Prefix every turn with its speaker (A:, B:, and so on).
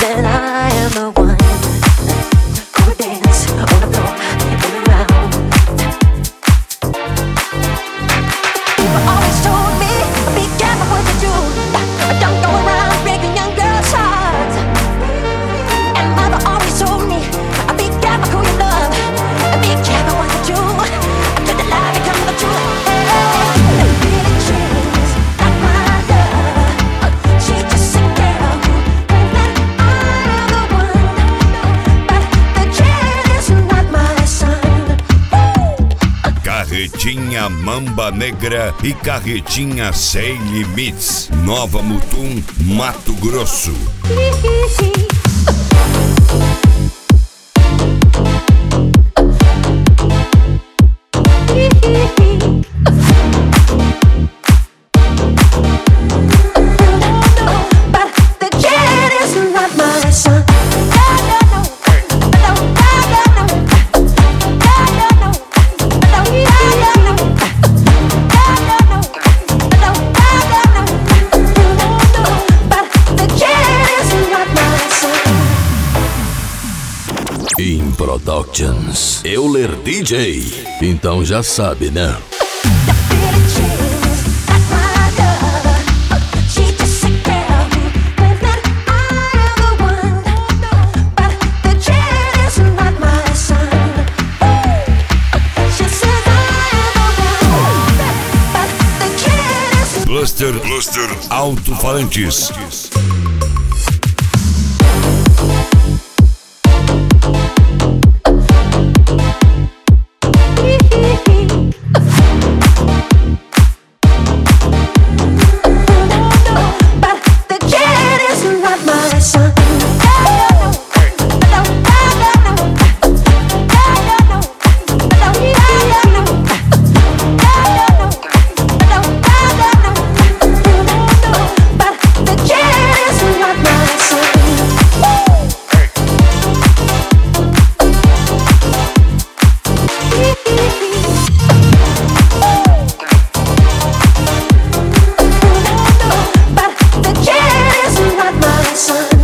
A: that I am the one who would dance on the floor and around. People always told me, be careful what you do. Don't go around breaking young girls' hearts. And mother always told me, be careful who you love. Be careful what you do. Let the lie become the truth.
B: Carretinha Mamba Negra e Carretinha Sem Limites. Nova Mutum, Mato Grosso.
C: In Productions, Euler DJ. Então já sabe, né?
B: Cluster Alto-Falantes.
A: Sun.